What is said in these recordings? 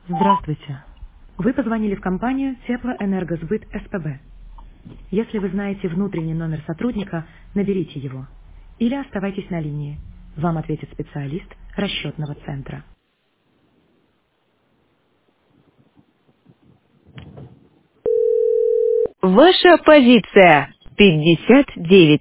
Здравствуйте. Вы позвонили в компанию Теплоэнергосбыт СПБ. Если вы знаете внутренний номер сотрудника, наберите его. Или оставайтесь на линии. Вам ответит специалист расчетного центра. Ваша позиция 59.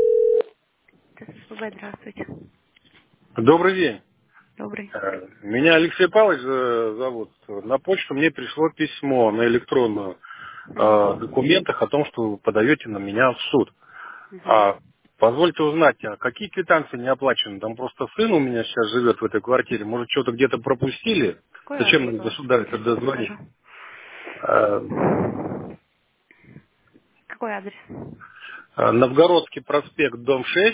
СПБ, здравствуйте. Добрый день. Добрый. Меня Алексей Павлович зовут. На почту мне пришло письмо на электронную о Мгм. документах о том, что вы подаете на меня в суд. Мгм. А позвольте узнать, а какие квитанции не оплачены? Там просто сын у меня сейчас живет в этой квартире. Может, что-то где-то пропустили? Какой Зачем адрес нам у вас? государь Я тогда сейчас звонить? скажу. Э, Какой адрес? Новгородский проспект, дом 6,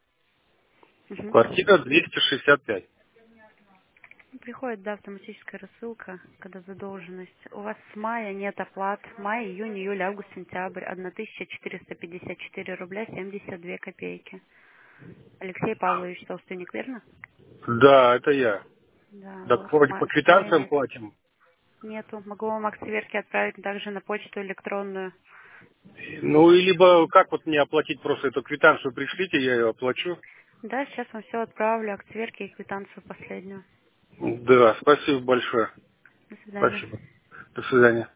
Мгм. квартира 265. Приходит, да, автоматическая рассылка, когда задолженность. У вас с мая нет оплат. Май, июнь, июль, август, сентябрь. 1454 рубля 72 копейки. Алексей Павлович, собственник, верно? Да, это я. Да, Так вот вроде по с мая квитанциям нет. платим. Нету. Могу вам акт сверки отправить также на почту электронную. Ну, и либо как вот мне оплатить просто эту квитанцию, пришлите, я ее оплачу. Да, сейчас вам все отправлю, акт сверки и квитанцию последнюю. Да, спасибо большое. До свидания. Спасибо. До свидания.